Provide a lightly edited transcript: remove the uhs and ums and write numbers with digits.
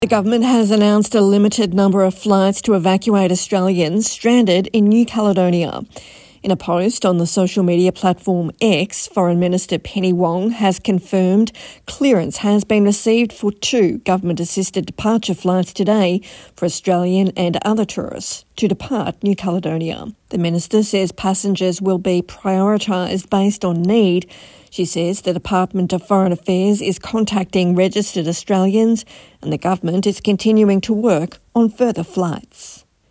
The government has announced a limited number of flights to evacuate Australians stranded in New Caledonia. In a post on the social media platform X, Foreign Minister Penny Wong has confirmed clearance has been received for 2 government-assisted departure flights today for Australian and other tourists to depart New Caledonia. The minister says passengers will be prioritised based on need. She says the Department of Foreign Affairs is contacting registered Australians and the government is continuing to work on further flights.